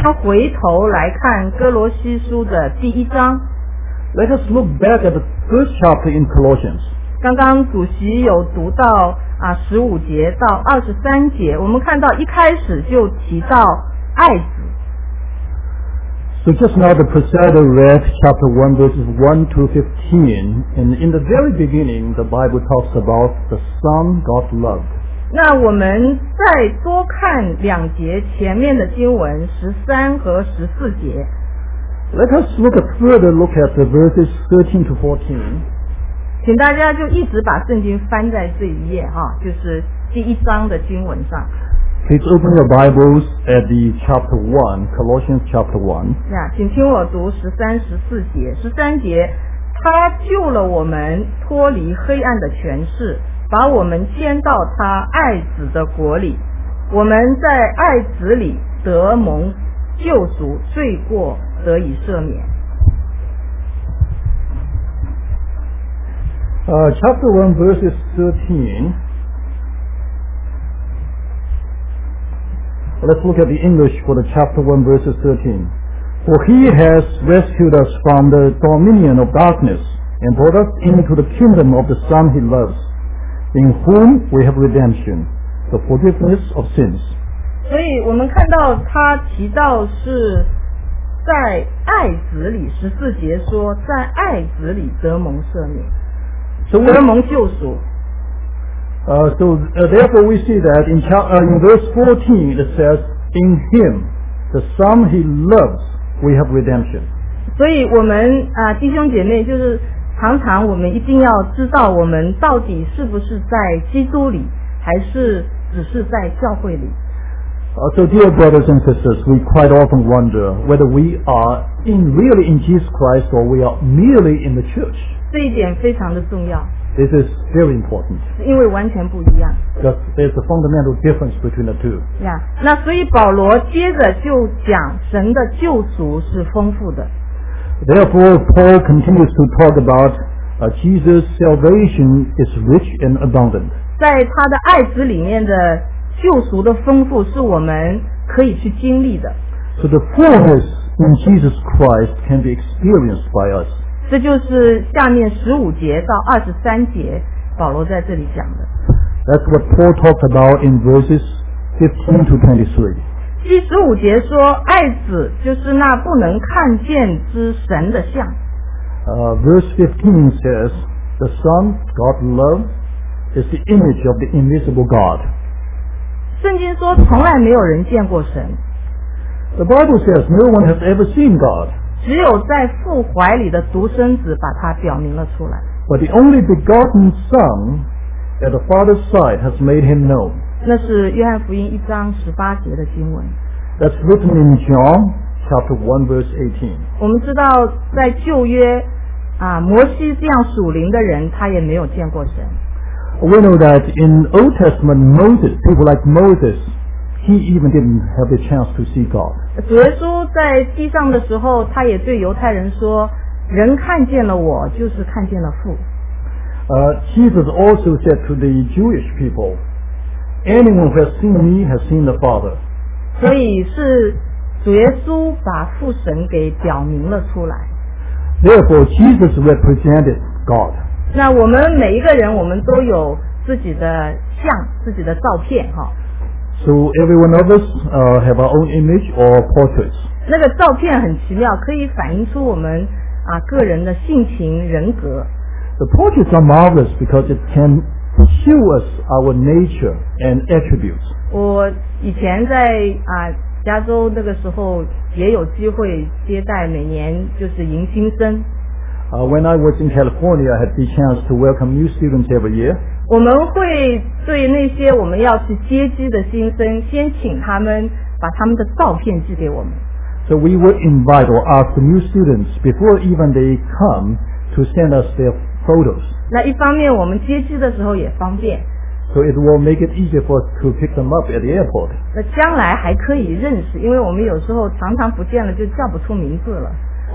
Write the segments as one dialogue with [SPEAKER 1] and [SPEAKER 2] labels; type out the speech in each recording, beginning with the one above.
[SPEAKER 1] 他回头来看哥罗西书的第1章。
[SPEAKER 2] Let us look back at the first chapter in Colossians.
[SPEAKER 1] 刚刚主席有读到15节到23节，我们看到一开始就提到爱子。
[SPEAKER 2] So just now the presider read chapter 1 verses 1 to 15, and in the very beginning the Bible talks about the Son God loved.
[SPEAKER 1] 那我们再多看2节前面的经文13和14节。
[SPEAKER 2] Let us further look at the verses 13 to 14.
[SPEAKER 1] 请大家就一直把圣经翻在这一页就是第1章的经文上。
[SPEAKER 2] Please open your Bibles at the chapter 1, Colossians chapter 1.
[SPEAKER 1] 请听我读13、14节。13节，他救了我们脱离黑暗的权势，把我们迁到他爱子的国里。我们在爱子里得蒙救赎，罪过得以赦免。
[SPEAKER 2] Chapter 1 verses 13. Let's look at the English for the chapter 1 verses 13. For he has rescued us from the dominion of darkness and brought us into the kingdom of the Son he loves, in whom we have redemption, the forgiveness of sins.
[SPEAKER 1] 所以我们看到他提到是在爱子里，14节说在爱子里得蒙赦免，得蒙救赎。
[SPEAKER 2] Therefore we see that in verse 14 it says, in him, the Son he loves, we have redemption.
[SPEAKER 1] 所以我们弟兄姐妹就是常常我们一定要知道我们到底是不是在基督里，还是只是在教会里。
[SPEAKER 2] So dear brothers and sisters, we quite often wonder whether we are really in Jesus Christ or we are merely in the church.
[SPEAKER 1] 这一点非常的重要。
[SPEAKER 2] This is very important.
[SPEAKER 1] 因为完全不一样。
[SPEAKER 2] Because there's a fundamental difference between the two.
[SPEAKER 1] 那所以保罗接着就讲神的救赎是丰富的。
[SPEAKER 2] Therefore, Paul continues to talk about Jesus' salvation is rich and abundant.
[SPEAKER 1] 在他的爱子里面的救赎的丰富是我们可以去经历的。
[SPEAKER 2] So the fullness in Jesus Christ can be experienced by us.
[SPEAKER 1] 这就是下面15节到23节保罗在这里讲的。
[SPEAKER 2] That's what Paul talked about in verses 15 to 23.
[SPEAKER 1] 第15节说，爱子就是那不能看见之神的像。
[SPEAKER 2] Verse 15 says, the Son God loves is the image of the invisible God.
[SPEAKER 1] 圣经说，从来没有人见过神。
[SPEAKER 2] The Bible says no one has ever seen God.
[SPEAKER 1] 只有在父怀里的独生子把它表明了出来。
[SPEAKER 2] But the only begotten Son at the Father's side has made him known.
[SPEAKER 1] 那是约翰福音1章18节的经文。
[SPEAKER 2] That's written in John chapter 1 verse 18.
[SPEAKER 1] 我们知道在旧约摩西这样属灵的人他也没有见过神。
[SPEAKER 2] We know that in Old Testament Moses, people like Moses, he even didn't have the chance to see God.
[SPEAKER 1] 主耶稣在地上的时候，他也对犹太人说，人看见了我，就是看见了父。
[SPEAKER 2] Jesus also said to the Jewish people, anyone who has seen me has seen the Father.
[SPEAKER 1] 所以是主耶稣把父神给表明了出来。
[SPEAKER 2] Therefore, Jesus represented God.
[SPEAKER 1] 那我们每一个人，我们都有自己的像，自己的照片
[SPEAKER 2] So every one of us have our own image or portraits.
[SPEAKER 1] 那个照片很奇妙，可以反映出我们个人的性情人格。
[SPEAKER 2] The portraits are marvelous because it can show us our nature and attributes.
[SPEAKER 1] 我以前在加州那个时候也有机会接待每年就是迎新生。
[SPEAKER 2] When I was in California, I had the chance to welcome new students every year.
[SPEAKER 1] 我们会对那些我们要去接机的新生，先请他们把他们的照片寄给我们。
[SPEAKER 2] So we would invite or ask the new students before even they come to send us their photos.
[SPEAKER 1] 那一方面我们接机的时候也方便。
[SPEAKER 2] So it will make it easier for us to pick them up at the airport.
[SPEAKER 1] 那将来还可以认识，因为我们有时候常常不见了就叫不出名字了。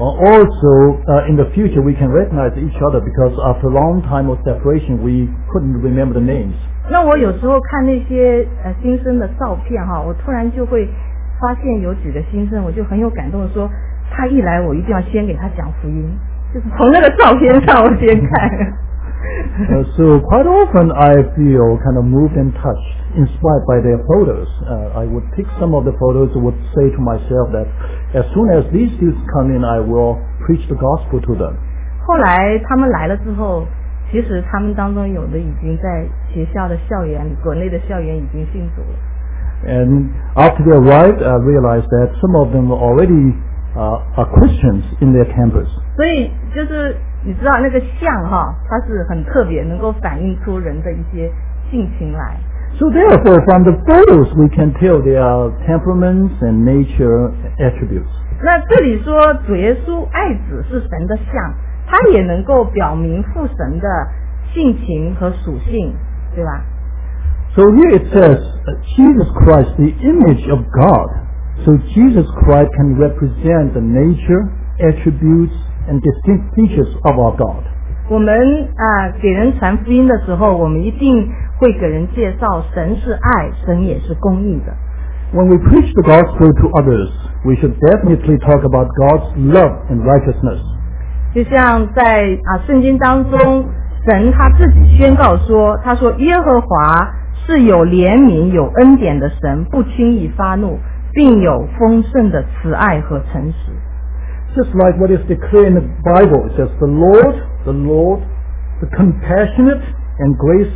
[SPEAKER 2] Also, in the future, we can recognize each other because after a long time of separation, we couldn't remember the names.
[SPEAKER 1] 那我有时候看那些新生的照片我突然就会发现有几个新生，我就很有感动的说，他一来我一定要先给他讲福音，就是从那个照片上我先看。
[SPEAKER 2] So quite often I feel kind of moved and touched, inspired by their photos. I would pick some of the photos and would say to myself that as soon as these students come in, I will preach the gospel to them.
[SPEAKER 1] 后来他们来了之后，其实他们当中有的已经在学校的校园里，国内的校园已经信主了。
[SPEAKER 2] And after they arrived, I realized that some of them were already are Christians in their campus.
[SPEAKER 1] 所以就是你知道那个像哈，它是很特别，能够反映出人的一些性情来。
[SPEAKER 2] So therefore, from the photos, we can tell their temperaments and nature attributes.
[SPEAKER 1] 那这里说主耶稣爱子是神的像，它也能够表明父神的性情和属性，对吧？
[SPEAKER 2] So here it says, Jesus Christ, the image of God. So Jesus Christ can represent the nature, attributes, and distinct features of our God.
[SPEAKER 1] 我们给人传福音的时候，我们一定会给人介绍神是爱，神也是公义的。
[SPEAKER 2] When we preach the gospel to others, we should definitely talk about God's love and righteousness.
[SPEAKER 1] 就像在圣经当中，神他自己宣告说，他说耶和华是有怜悯有恩典的神，不轻易发怒，并有丰盛的慈爱和诚实。
[SPEAKER 2] Just like what is declared in the Bible, it says, the Lord, the compassionate and gracious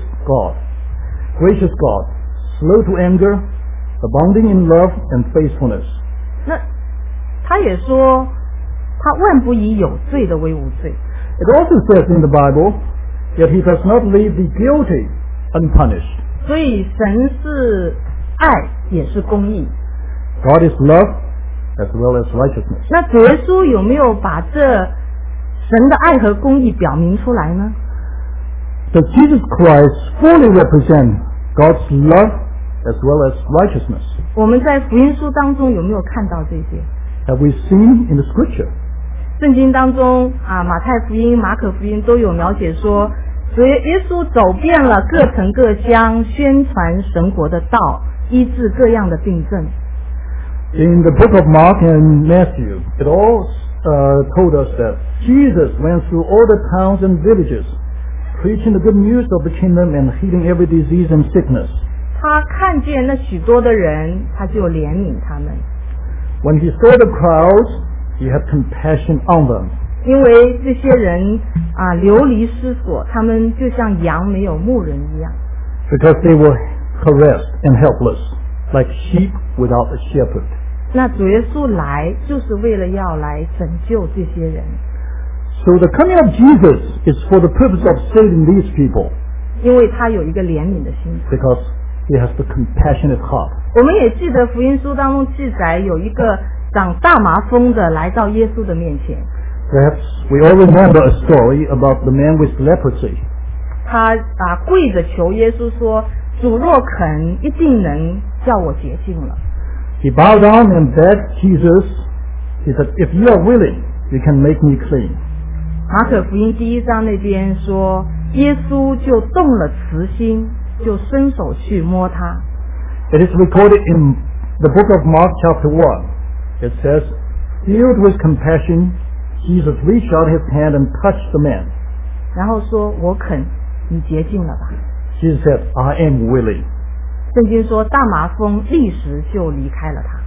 [SPEAKER 2] God, slow to anger, abounding in love and faithfulness.
[SPEAKER 1] 那他也说，他万不以有罪的为无罪。
[SPEAKER 2] It also says in the Bible that He does not leave the guilty unpunished.
[SPEAKER 1] 所以神是爱，也是公义。
[SPEAKER 2] God is love as well as righteousness.
[SPEAKER 1] 那主耶稣有没有把这神的爱和公义表明出来呢？
[SPEAKER 2] Does Jesus Christ fully represent God's love as well as righteousness?
[SPEAKER 1] 我们在福音书当中有没有看到这些？
[SPEAKER 2] Have we seen in the Scripture?
[SPEAKER 1] 圣经当中马太福音、马可福音都有描写说，主耶稣走遍了各城各乡，宣传神国的道，医治各样的病症。
[SPEAKER 2] In the book of Mark and Matthew, it all told us that Jesus went through all the towns and villages, preaching the good news of the kingdom and healing every disease and sickness.
[SPEAKER 1] 他看见那许多的人，他就怜悯他们。
[SPEAKER 2] When he saw the crowds, he had compassion on them.
[SPEAKER 1] 因为这些人流离失所，他们就像羊没有牧人一样。
[SPEAKER 2] Because they were harassed and helpless, like sheep without a shepherd.
[SPEAKER 1] 那主耶稣来就是为了要来拯救这些人。
[SPEAKER 2] So the coming of Jesus is for the purpose of saving these people.
[SPEAKER 1] 因为他有一个怜悯的心。
[SPEAKER 2] Because he has the compassionate heart.
[SPEAKER 1] 我们也记得福音书当中记载，有一个长大麻风的来到耶稣的面前。
[SPEAKER 2] Perhaps we all remember a story about the man with leprosy.
[SPEAKER 1] 他跪着求耶稣说：“主若肯，一定能叫我洁净了。”
[SPEAKER 2] He bowed down and begged Jesus. He said, "If you are willing, you can make me clean."
[SPEAKER 1] 马可福音第1章那边说，耶稣就动了慈心，就伸手去摸他。
[SPEAKER 2] It is recorded in the book of Mark chapter 1. It says, filled with compassion, Jesus reached out his hand and touched the man.
[SPEAKER 1] 然后说：“我肯，你洁净了吧。”
[SPEAKER 2] Jesus said, "I am willing."
[SPEAKER 1] 圣经说，大麻风立时就离开了他。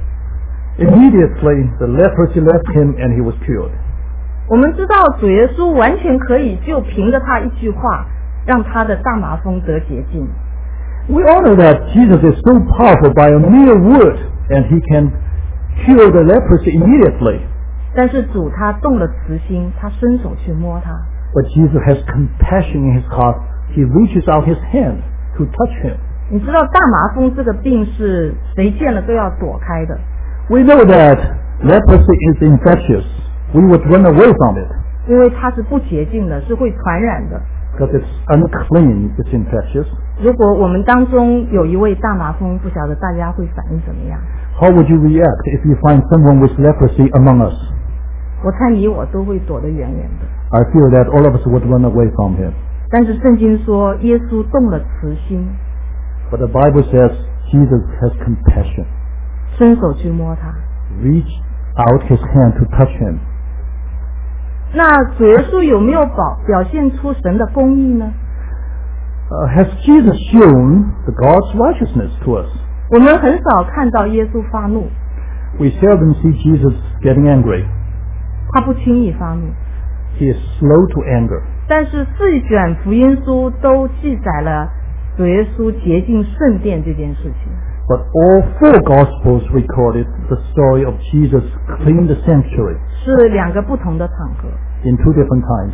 [SPEAKER 2] Immediately, the leprosy left him and he was cured.
[SPEAKER 1] 我们知道主耶稣完全可以就凭着他一句话，让他的大麻风得洁净。
[SPEAKER 2] We all know that Jesus is so powerful by a mere word, and he can cure the leprosy immediately.
[SPEAKER 1] 但是主他动了慈心，他伸手去摸他。
[SPEAKER 2] But Jesus has compassion in his heart. He reaches out his hand to touch him.
[SPEAKER 1] 你知道大麻风这个病是谁见了都要躲开的，
[SPEAKER 2] We know that leprosy is infectious. We would run away from it
[SPEAKER 1] 因为它是不洁净的，是会传染的。
[SPEAKER 2] because it's unclean, it's infectious.
[SPEAKER 1] 如果我们当中有一位大麻风，不晓得大家会反应怎么样？
[SPEAKER 2] How would you react if you find someone with leprosy among us?
[SPEAKER 1] 我猜你我都会躲得远远的。
[SPEAKER 2] I feel that all of us would run away from him.
[SPEAKER 1] 但是圣经说，耶稣动了慈心，
[SPEAKER 2] But the Bible says Jesus has compassion.
[SPEAKER 1] 伸手去摸他。
[SPEAKER 2] reached out his hand to touch him.
[SPEAKER 1] 那主耶稣有没有表现出神的公义呢？
[SPEAKER 2] Has Jesus shown the God's righteousness to us?
[SPEAKER 1] 我们很少看到耶稣发怒，
[SPEAKER 2] We seldom see Jesus getting angry.
[SPEAKER 1] 他不轻易发怒。
[SPEAKER 2] He is slow to anger.
[SPEAKER 1] 但是4卷福音书都记载了主耶稣洁净圣殿这件事情。
[SPEAKER 2] But all 4 Gospels recorded the story of Jesus cleaning the sanctuary
[SPEAKER 1] 是2个不同的场合。
[SPEAKER 2] in 2 different times.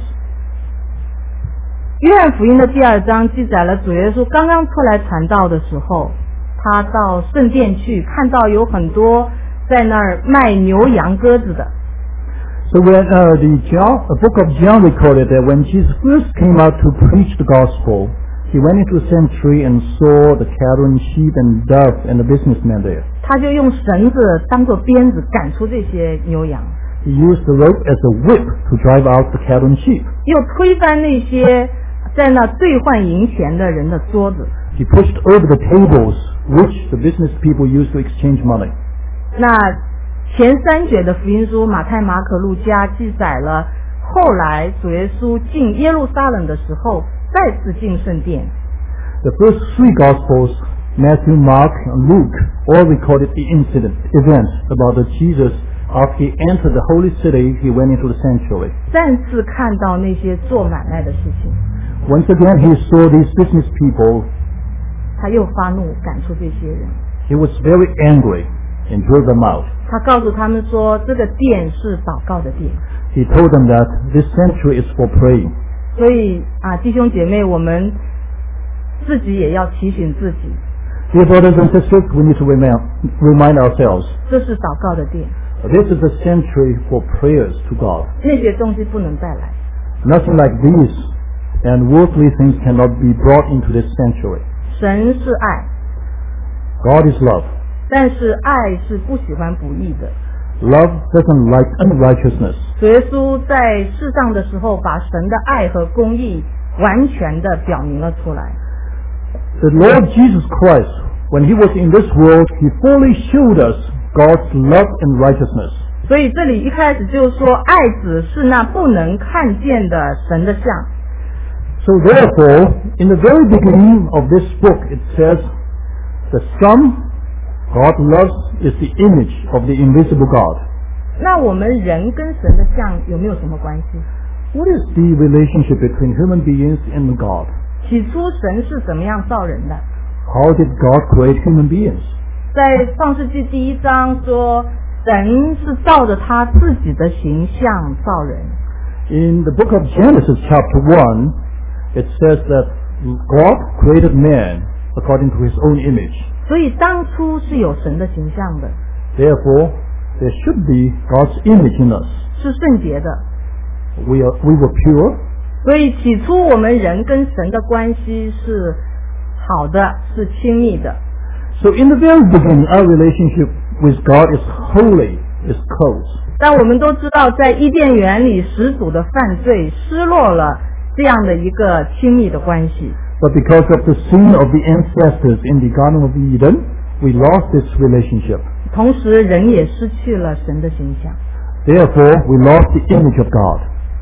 [SPEAKER 1] 约翰福音的第2章记载了主耶稣刚刚出来传道的时候，他到圣殿去，看到有很多在那儿卖牛羊鸽子的。
[SPEAKER 2] So when the book of John recorded that when Jesus first came out to preach the gospel, he went into the sanctuary and saw the cattle and sheep and doves and the businessmen there.
[SPEAKER 1] 他就用绳子当作鞭子赶出这些牛羊，
[SPEAKER 2] He used the rope as a whip to drive out the cattle and sheep.
[SPEAKER 1] 又推翻那些在那兑换银钱的人的桌子。
[SPEAKER 2] He pushed over the tables which the business people used to exchange money.
[SPEAKER 1] 那前3卷的福音书马太、马可、路加记载了后来主耶稣进耶路撒冷的时候再次进圣殿。
[SPEAKER 2] The first 3 Gospels, Matthew, Mark, and Luke, all recorded the event about the Jesus after he entered the holy city, he went into the sanctuary.
[SPEAKER 1] 再次看到那些做买卖的事情，
[SPEAKER 2] Once again, he saw these business people.
[SPEAKER 1] 他又发怒赶出这些人。
[SPEAKER 2] He was very angry and drove them out.
[SPEAKER 1] 他告诉他们说，这个殿是祷告的殿。
[SPEAKER 2] He told them that this sanctuary is for praying.
[SPEAKER 1] 所以弟兄姐妹，我们自己也要提醒自己，
[SPEAKER 2] Dear brothers and sisters, we need to remind ourselves,
[SPEAKER 1] 这是祷告的殿，
[SPEAKER 2] this is a sanctuary for prayers to God.
[SPEAKER 1] 那些东西不能再来。
[SPEAKER 2] Nothing like these and worldly things cannot be brought into this sanctuary.
[SPEAKER 1] 神是爱，
[SPEAKER 2] God is love.
[SPEAKER 1] 但是爱是不喜欢不义的。
[SPEAKER 2] Love doesn't like unrighteousness.
[SPEAKER 1] 主耶稣在世上的时候，把神的爱和公义完全的表明了出来。
[SPEAKER 2] The Lord Jesus Christ, when he was in this world, he fully showed us God's love and righteousness.
[SPEAKER 1] 所以这里一开始就说，爱子是那不能看见的神的像。
[SPEAKER 2] So therefore, in the very beginning of this book, it says, the Son God loves is the image of the invisible God.
[SPEAKER 1] 那我们人跟神的像有没有什么关系？
[SPEAKER 2] What is the relationship between human beings and God?
[SPEAKER 1] 起初神是怎么样造人的？
[SPEAKER 2] How did God create human beings?
[SPEAKER 1] 在创世纪第1章说，神是照着他自己的形象造人。
[SPEAKER 2] In the book of Genesis chapter 1, it says that God created man according to his own image.
[SPEAKER 1] 所以当初是有神的形象的，
[SPEAKER 2] Therefore, there should be God's image in us.
[SPEAKER 1] 是圣洁的。
[SPEAKER 2] We were pure.
[SPEAKER 1] 所以起初我们人跟神的关系是好的，是亲密的。
[SPEAKER 2] So in the very beginning, our relationship with God is holy, is close.
[SPEAKER 1] 但我们都知道，在伊甸园里始祖的犯罪失落了这样的一个亲密的关系。
[SPEAKER 2] But because of the sin of the ancestors in the Garden of Eden, we lost this relationship.
[SPEAKER 1] 同时人也失去了神的形象。
[SPEAKER 2] Therefore, we lost the image of God.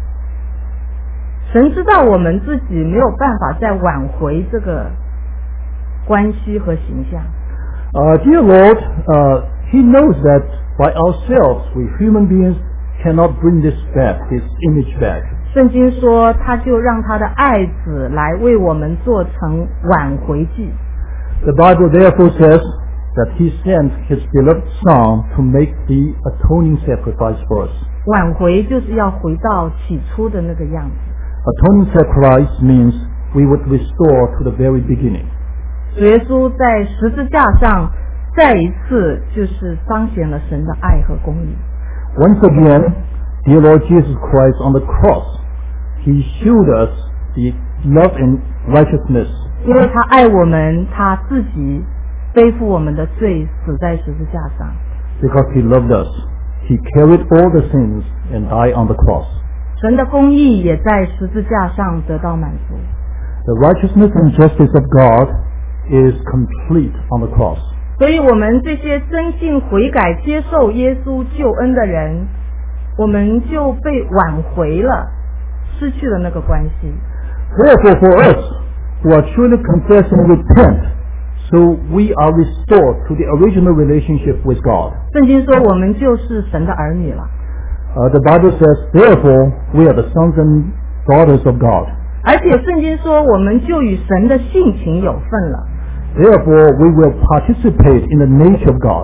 [SPEAKER 1] 神知道我们自己没有办法再挽回这个关系和形象。
[SPEAKER 2] Dear Lord, He knows that by ourselves, we human beings cannot bring this back, this image back.
[SPEAKER 1] 圣经说，他就让他的爱子来为我们做成挽回祭。
[SPEAKER 2] The Bible therefore says that He sent His beloved Son to make the atoning sacrifice for us.
[SPEAKER 1] 挽回就是要回到起初的那个样子。
[SPEAKER 2] Atoning sacrifice means we would restore to the very beginning.
[SPEAKER 1] 主耶稣在十字架上再一次就是彰显了神的爱和公义。
[SPEAKER 2] Once again, dear Lord Jesus Christ on the cross, He showed us the love and righteousness.
[SPEAKER 1] 因为他爱我们，他自己背负我们的罪，死在十字架上。
[SPEAKER 2] Because He loved us, He carried all the sins and died on the cross.
[SPEAKER 1] 神的公义也在十字架上得到满足。
[SPEAKER 2] The righteousness and justice of God is complete on the cross.
[SPEAKER 1] 所以我们这些真心悔改接受耶稣救恩的人，我们就被挽回了，失去了那个关系。
[SPEAKER 2] Therefore, for us who are truly confess and repent, so we are restored to the original relationship with God.
[SPEAKER 1] 圣经说我们就是神的儿女了，
[SPEAKER 2] The Bible says, therefore, we are the sons and daughters of God.
[SPEAKER 1] 而且圣经说我们就与神的性情有份了。
[SPEAKER 2] Therefore, we will participate in the nature of God.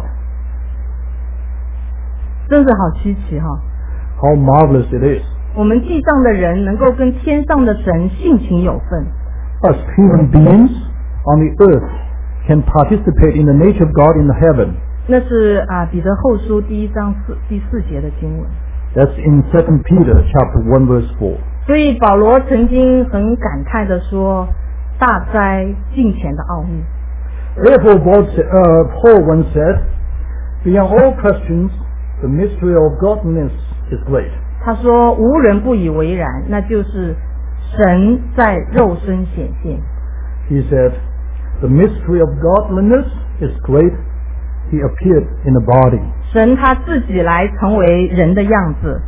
[SPEAKER 1] 真是好稀奇哈！
[SPEAKER 2] How marvelous it is.
[SPEAKER 1] 我们地上的人能够跟天上的神性情有份，
[SPEAKER 2] Us human beings on the earth can participate in the nature of God in the heaven.
[SPEAKER 1] 那是彼得后书第1章第4节的经文。
[SPEAKER 2] That's in 2 Peter chapter 1 verse 4.
[SPEAKER 1] 所以保罗曾经很感慨地说：“大哉敬虔的奥秘！”
[SPEAKER 2] Therefore, Paul once said, beyond all questions, the mystery of godliness is great.
[SPEAKER 1] 他说：“无人不以为然，那就是神在肉身显现。”
[SPEAKER 2] He said, the mystery of godliness is great. He appeared in a body.
[SPEAKER 1] 神他自己来成为人的样子，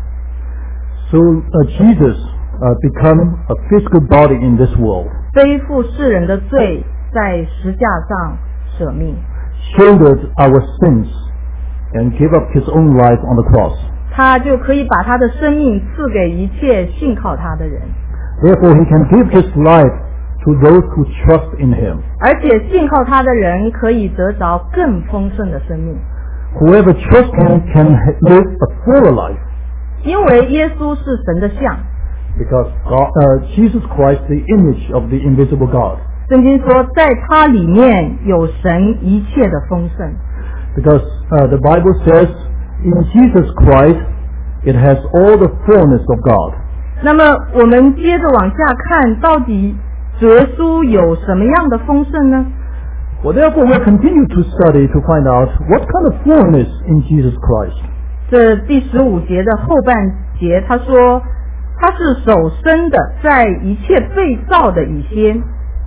[SPEAKER 2] So Jesus become a physical body in this world,
[SPEAKER 1] 背负世人的罪，在石架上舍命。
[SPEAKER 2] shouldered our sins, and gave up his own life on the cross.
[SPEAKER 1] 他就可以把他的生命赐给一切信靠他的人，
[SPEAKER 2] Therefore, he can give his life to those who trust in him.
[SPEAKER 1] 而且信靠他的人可以得着更丰盛的生命，
[SPEAKER 2] Whoever trusts him can live a fuller life,
[SPEAKER 1] 因为耶稣是神的像。
[SPEAKER 2] because Jesus Christ, the image of the invisible God.
[SPEAKER 1] 圣经说，在他里面有神一切的丰盛。
[SPEAKER 2] Because the Bible says, in Jesus Christ, it has all the fullness of God.
[SPEAKER 1] 那么我们接着往下看，到底主耶稣有什么样的丰盛呢？
[SPEAKER 2] Well, therefore, we'll continue to study to find out what kind of fullness in Jesus Christ.
[SPEAKER 1] 这第15节的后半节，他说他是首生的，在一切被造的以先。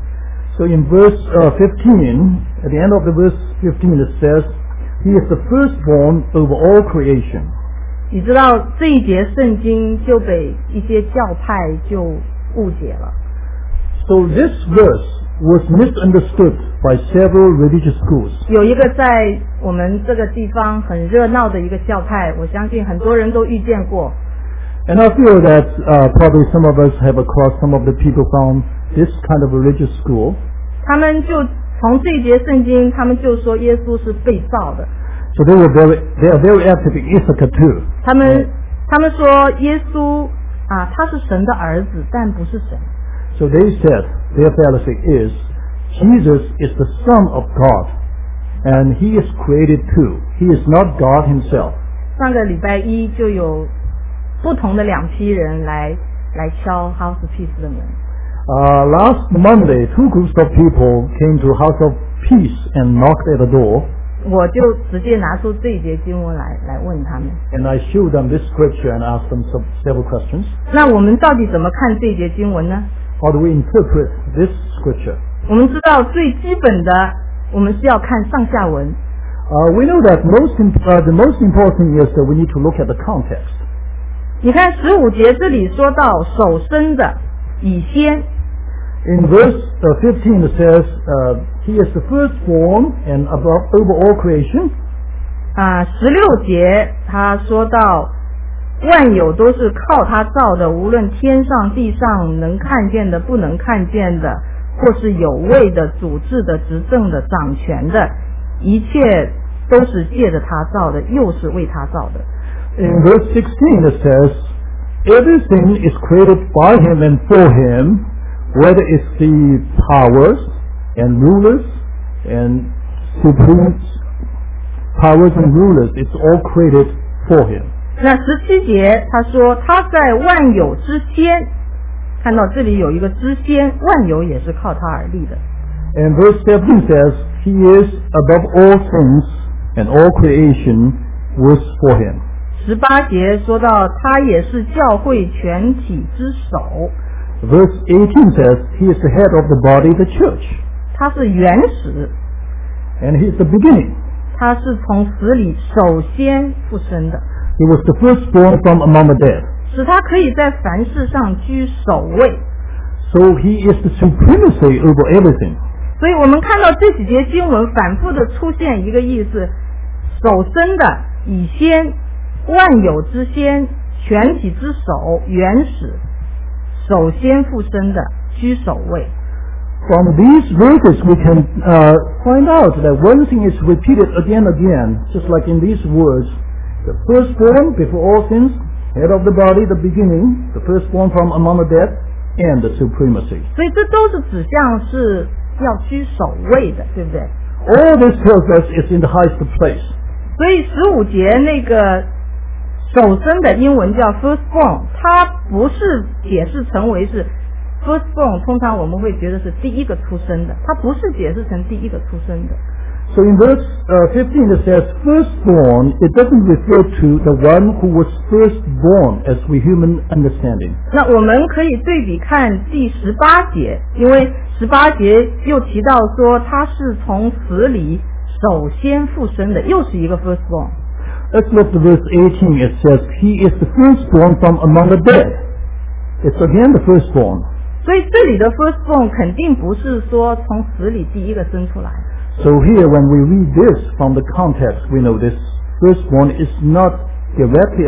[SPEAKER 2] So in verse 15, at the end of the verse 15, it says, He is the firstborn over all creation.
[SPEAKER 1] 你知道这一节圣经就被一些教派就误解了。
[SPEAKER 2] So this verse was misunderstood by several religious schools.
[SPEAKER 1] 有一个在我们这个地方很热闹的一个教派，我相信很多人都遇见过。
[SPEAKER 2] And I feel that probably some of us have across some of the people from this kind of religious school.
[SPEAKER 1] 他们就从这一节圣经，他们就说耶稣是被造的。
[SPEAKER 2] So they are very active in Issachar too.
[SPEAKER 1] 他们说耶稣他是神的儿子，但不是神。
[SPEAKER 2] So they said, their fallacy is, Jesus is the Son of God, and He is created too. He is not God Himself.
[SPEAKER 1] 上个礼拜一就有不同的2批人来敲 House of Peace 的门。
[SPEAKER 2] Last Monday, 2 groups of people came to House of Peace and knocked at the door.
[SPEAKER 1] 我就直接拿出这一节经文来问他们。
[SPEAKER 2] And I showed them this scripture and asked them several questions.
[SPEAKER 1] 那我们到底怎么看这一节经文呢？
[SPEAKER 2] How do we interpret this scripture?
[SPEAKER 1] 我们知道最基本的，我们是要看上下文。
[SPEAKER 2] We know that the most important is that we need to look at the context.
[SPEAKER 1] 你看15节这里说到首生的以先。
[SPEAKER 2] In verse 15 it says, He is the firstborn and above over all creation.
[SPEAKER 1] 16节他说到万有都是靠他造的，无论天上地上，能看见的不能看见的，或是有位的主治的执政的掌权的，一切都是借着他造的，又是为他造的。
[SPEAKER 2] In verse 16 it says, Everything is created by Him and for Him, whether it's the powers and rulers and supreme powers and rulers, it's all created for Him.
[SPEAKER 1] 那17节他说他在万有之先，看到这里有一个之先，万有也是靠他而立的。
[SPEAKER 2] And verse 17 says, He is above all things and all creation was for Him.
[SPEAKER 1] 18节说到他也是教会全体之首。
[SPEAKER 2] Verse 18 says, He is the head of the body, the church.
[SPEAKER 1] 他是原始。
[SPEAKER 2] And he is the beginning.
[SPEAKER 1] 他是从死里首先复生的，
[SPEAKER 2] He was the firstborn from among the dead.
[SPEAKER 1] 使他可以在凡事上居首位。
[SPEAKER 2] So he is the supremacy over everything.
[SPEAKER 1] 所以我们看到这几节经文反复的出现一个意思：首生的、以先、万有之先、全体之首、原始、首先复生的、居首位。
[SPEAKER 2] From these verses we can find out that one thing is repeated again and again, just like in these words, the firstborn before all things, head of the body, the beginning, the firstborn from among the dead, and the supremacy.
[SPEAKER 1] 所以这都是指向是要居首位的，对不对？
[SPEAKER 2] All this tells us is in the highest place.
[SPEAKER 1] 所以15节那个首生的英文叫 firstborn， 它不是解释成为是 firstborn， 通常我们会觉得是第一个出生的，它不是解释成第一个出生的。
[SPEAKER 2] So in verse 15 it says firstborn, it doesn't refer to the one who was firstborn as we human understanding.
[SPEAKER 1] 那我们可以对比看第18节，因为18节又提到说他是从死里首先复生的，又是一个 firstborn。
[SPEAKER 2] Let's look at verse 18. It says, he is the firstborn from among the dead. It's again the firstborn.
[SPEAKER 1] 所以这里的 firstborn 肯定不是说从死里第一个生出来。
[SPEAKER 2] So here when we read this from the context, we know this firstborn is not directly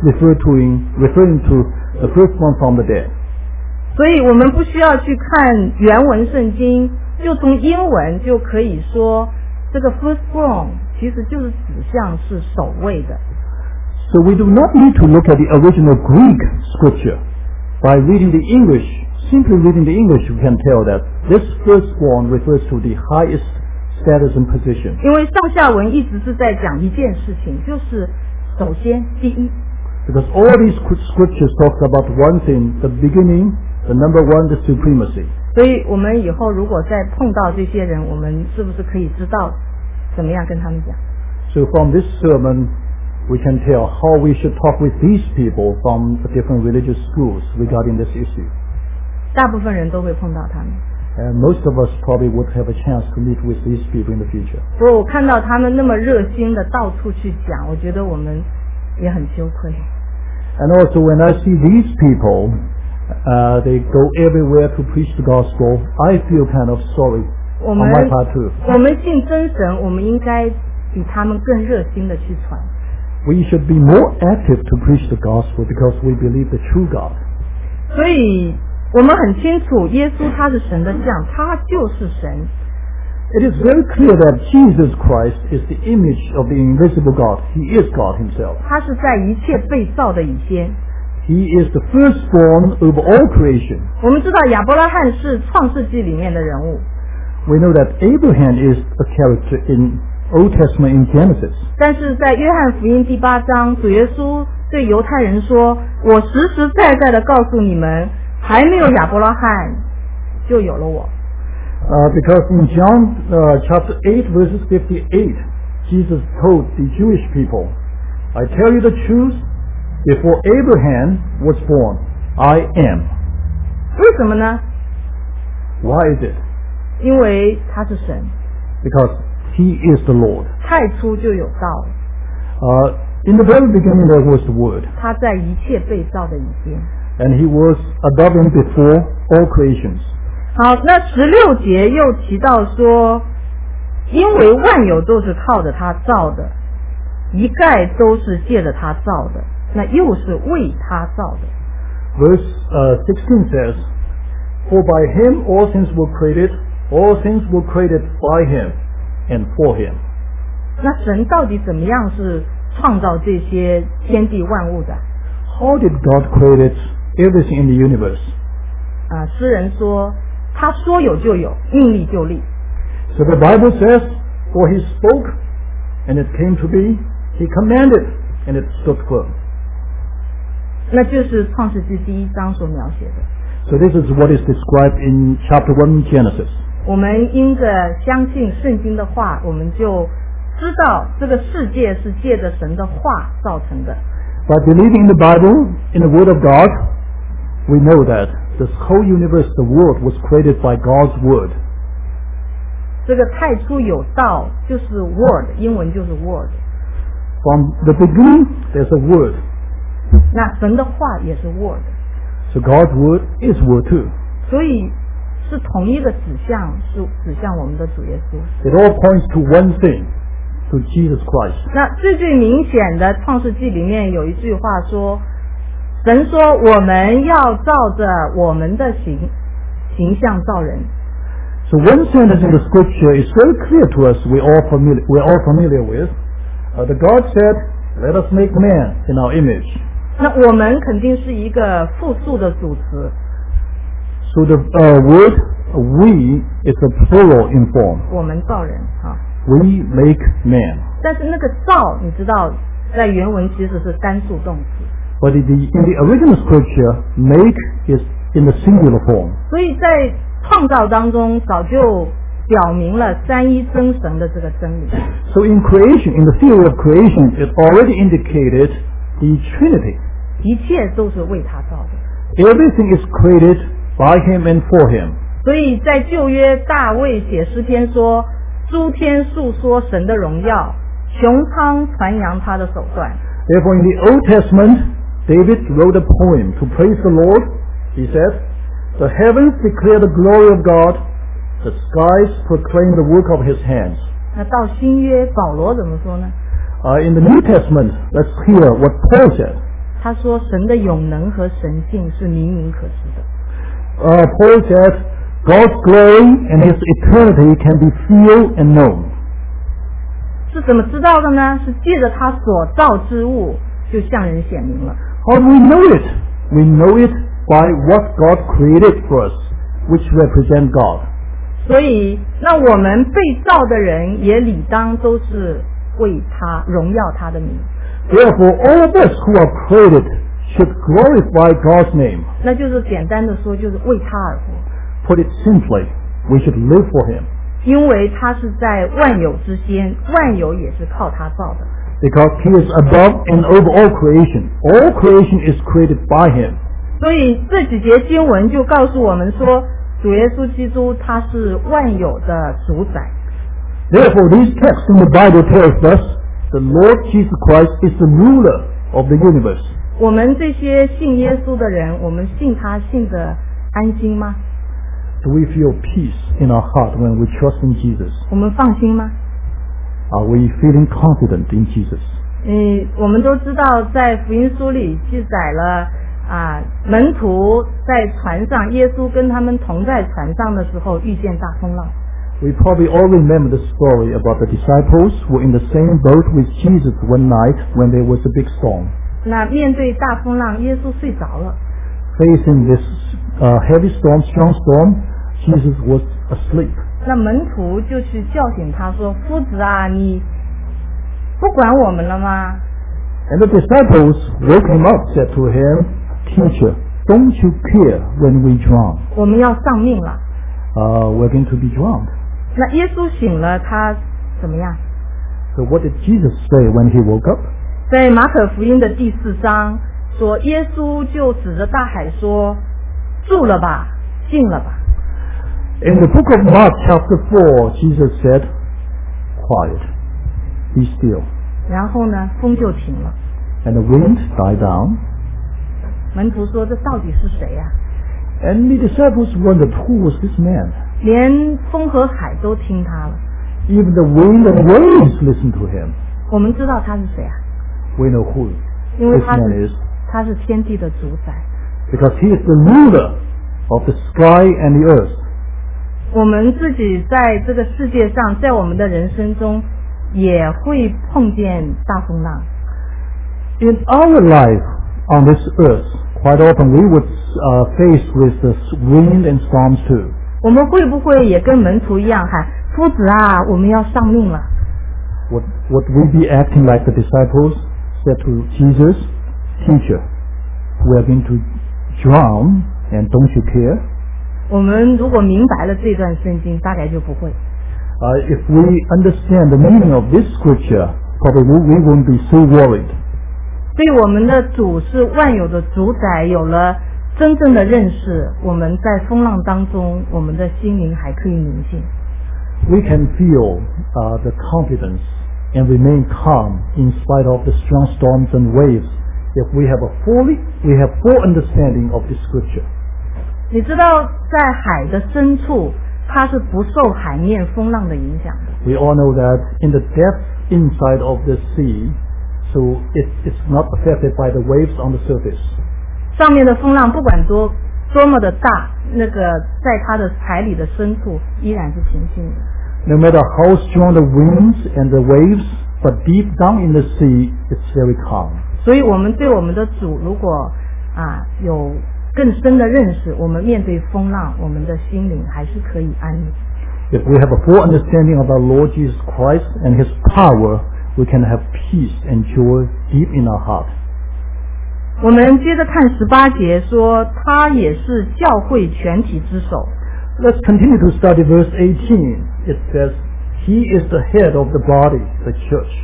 [SPEAKER 2] referring to the firstborn from the dead.
[SPEAKER 1] 所以我们不需要去看原文圣经，就从英文就可以说这个 firstborn 其实就是指向是首位的。
[SPEAKER 2] So we do not need to look at the original Greek scripture. By reading the English, simply reading the English, we can tell that this firstborn refers to the highest status and position.
[SPEAKER 1] 因为上下文一直是在讲一件事情，就是首先第一。
[SPEAKER 2] Because all these scriptures talk about one thing, the beginning, the number one, the supremacy.
[SPEAKER 1] 所以我们以后如果再碰到这些人，我们是不是可以知道怎么样跟他们讲？
[SPEAKER 2] So from this sermon, we can tell how we should talk with these people from the different religious schools regarding this issue.
[SPEAKER 1] 大部分人都会碰到他们。
[SPEAKER 2] And most of us probably would have a chance to meet with these people in the future.
[SPEAKER 1] 不过我看到他们那么热心的到处去讲，我觉得我们也很羞愧。
[SPEAKER 2] And also when I see these people, they go everywhere to preach the gospel, I feel kind of sorry
[SPEAKER 1] 我
[SPEAKER 2] on
[SPEAKER 1] 们
[SPEAKER 2] my part too.
[SPEAKER 1] 我们信真神，我们应该比他们更热心的去传。
[SPEAKER 2] We should be more active to preach the gospel because we believe the true God.
[SPEAKER 1] 所以我们很清楚，耶稣他是神的像，他就是神。
[SPEAKER 2] It is very clear that Jesus Christ is the image of the invisible God. He is God himself.
[SPEAKER 1] 他是在一切被造的以先。
[SPEAKER 2] He is the firstborn over all creation.
[SPEAKER 1] 我们知道亚伯拉罕是创世纪里面的人物，
[SPEAKER 2] We know that Abraham is a character in Old Testament in Genesis.
[SPEAKER 1] 但是在约翰福音第8章，主耶稣对犹太人说：“我实实在在的告诉你们，还没有亚伯拉罕，就有了我。”
[SPEAKER 2] Because in John chapter 8 verses 58, Jesus told the Jewish people, I tell you the truth, before Abraham was born, I am.
[SPEAKER 1] 为什么呢？
[SPEAKER 2] Why is it?
[SPEAKER 1] 因为他是神，
[SPEAKER 2] Because he is the Lord.
[SPEAKER 1] 太初就有道，
[SPEAKER 2] In the very beginning there was the Word,
[SPEAKER 1] 他在一切被造的以先。
[SPEAKER 2] and he was above and before all creations.
[SPEAKER 1] 好，那16节又提到说，因为万有都是靠着他造的，一概都是借着他造的，那又是为他造的。
[SPEAKER 2] Verse 16 says, For by him all things were created, all things were created by him and for him.
[SPEAKER 1] 那神到底怎么样是创造这些天地万物的？
[SPEAKER 2] How did God create everything in the universe?
[SPEAKER 1] 诗人说，他说有就有，命立就立。
[SPEAKER 2] So the Bible says, For he spoke, and it came to be. He commanded, and it stood firm.
[SPEAKER 1] 那就是创世纪第1章所描写的。
[SPEAKER 2] So this is what is described in chapter 1 Genesis.
[SPEAKER 1] 我们因着相信圣经的话，我们就知道这个世界是借着神的话造成的。
[SPEAKER 2] By believing in the Bible, in the Word of God, we know that this whole universe, the world, was created by God's Word.
[SPEAKER 1] 这个太初有道就是 word， 英文就是 word。
[SPEAKER 2] From the beginning, there's a word.
[SPEAKER 1] 那神的话也是 word，
[SPEAKER 2] So God's word is word too.
[SPEAKER 1] 所以是同一个指向，是指向我们的主耶稣。
[SPEAKER 2] It all points to one thing, to Jesus Christ.
[SPEAKER 1] 那最明显的创世纪里面有一句话说，神说我们要照着我们的形象造人。
[SPEAKER 2] So one sentence in the scripture is very clear to us, we're all familiar with. The God said, let us make man in our image.
[SPEAKER 1] 那我们肯定是一个复数的主词。
[SPEAKER 2] So the word we is a plural in form.
[SPEAKER 1] 我们造人啊，
[SPEAKER 2] We make man.
[SPEAKER 1] 但是那个造，你知道，在原文其实是单数动词，
[SPEAKER 2] But in the original scripture, make is in the singular form.
[SPEAKER 1] 所以在创造当中早就表明了三一真神的这个真理。
[SPEAKER 2] So in creation, in the theory of creation, it already indicated the Trinity.
[SPEAKER 1] 一切都是为他造的。
[SPEAKER 2] Everything is created by Him and for Him.
[SPEAKER 1] 所以在旧约，大卫写诗篇说：“诸天述说神的荣耀，穹苍传扬他的手段。”
[SPEAKER 2] Therefore, in the Old Testament, David wrote a poem to praise the Lord. He said, "The heavens declare the glory of God, the skies proclaim the work of His hands."
[SPEAKER 1] 那到新约，保罗怎么说呢？
[SPEAKER 2] In the New Testament, let's hear what Paul said.
[SPEAKER 1] 他说：“神的永能和神性是明明可知的。”
[SPEAKER 2] Paul said, God's glory and His eternity can be feel and known.
[SPEAKER 1] 是怎么知道的呢？是借着他所造之物，就向人显明了。
[SPEAKER 2] How do we know it? We know it by what God created for us, which represent God.
[SPEAKER 1] 所以，那我们被造的人也理当都是为他荣耀他的名。
[SPEAKER 2] Therefore, all of us who are created should glorify God's name.
[SPEAKER 1] 那就是简单的说，就是为他而活。
[SPEAKER 2] Put it simply, we should live for Him.
[SPEAKER 1] 因为他是在万有之先，万有也是靠他造的。
[SPEAKER 2] Because He is above and over all creation. All creation is created by Him.
[SPEAKER 1] 所以这几节经文就告诉我们说，主耶稣基督他是万有的主宰。
[SPEAKER 2] Therefore, these texts in the Bible tells us the Lord Jesus Christ is the ruler of the universe.
[SPEAKER 1] 我们这些信耶稣的人，我们信他信得安心吗？
[SPEAKER 2] Do we feel peace in our heart when we trust in Jesus?
[SPEAKER 1] 我们放心吗？
[SPEAKER 2] Are we feeling confident in Jesus?
[SPEAKER 1] 我们都知道，在福音书里记载了门徒在船上，耶稣跟他们同在船上的时候遇见大风浪。
[SPEAKER 2] We probably all remember the story about the disciples who were in the same boat with Jesus one night when there was a big storm.
[SPEAKER 1] 那面对大风浪，耶稣睡着了。
[SPEAKER 2] Facing this heavy storm, strong storm, Jesus was asleep.
[SPEAKER 1] 那门徒就去叫醒他说：“夫子啊，你不管我们了吗？”
[SPEAKER 2] And the disciples woke him up, said to him, "Teacher, don't you care when we drown?
[SPEAKER 1] 我们要丧命了。
[SPEAKER 2] We're going to be drowned."
[SPEAKER 1] 那耶稣醒了，他怎么样？
[SPEAKER 2] So what did Jesus say when he woke up?
[SPEAKER 1] 在马可福音的第4章说，耶稣就指着大海说：“住了吧，静了吧。”
[SPEAKER 2] In the book of Mark chapter 4, Jesus said, "Quiet, be still."
[SPEAKER 1] 然后呢，风就停了。
[SPEAKER 2] And the wind died down.
[SPEAKER 1] 门徒说：“这到底是谁呀？”
[SPEAKER 2] And the disciples wondered, who was this man?
[SPEAKER 1] 连风和海都听他了。
[SPEAKER 2] Even the wind and waves listened to him.
[SPEAKER 1] 我们知道他是谁啊？
[SPEAKER 2] We know who
[SPEAKER 1] 因为
[SPEAKER 2] this
[SPEAKER 1] 他
[SPEAKER 2] man is.
[SPEAKER 1] 是天地的主宰。
[SPEAKER 2] Because he is the ruler of the sky and the earth.
[SPEAKER 1] 我们自己在这个世界上，在我们的人生中，也会碰见大风浪。
[SPEAKER 2] In our life on this earth, quite often we would face with the wind and storms too.
[SPEAKER 1] 我们会不会也跟门徒一样喊：“夫子啊，我们要丧命了。”
[SPEAKER 2] Would we be acting like the disciples said to Jesus, "Teacher, we are going to drown, and don't you care?"
[SPEAKER 1] 我们如果明白了这段圣经，大概就不会。
[SPEAKER 2] If we understand the meaning of this scripture, probably we won't be so worried.
[SPEAKER 1] 对我们的主是万有的主宰有了真正的认识，我们在风浪当中，我们的心灵还可以宁静。
[SPEAKER 2] we can feel the confidence and remain calm in spite of the strong storms and waves if we have full understanding of the scripture.
[SPEAKER 1] 你知道在海的深处它是不受海面风浪的影响的。
[SPEAKER 2] We all know that in the depths inside of the sea, so it's not affected by the waves on the surface.
[SPEAKER 1] 上面的风浪不管多么的大，那个在它的海里的深处依然是平静的。
[SPEAKER 2] No matter how strong the winds and the waves, but deep down in the sea, it's very calm.
[SPEAKER 1] 所以我们对我们的主如果有更深的认识，我们面对风浪，我们的心灵还是可以安宁。
[SPEAKER 2] If we have a full understanding of our Lord Jesus Christ and His power, we can have peace and joy deep in our heart.
[SPEAKER 1] 我们接着看18节说，他也是教会全体之首。
[SPEAKER 2] Let's continue to study verse 18. It says, He is the head of the body, the church.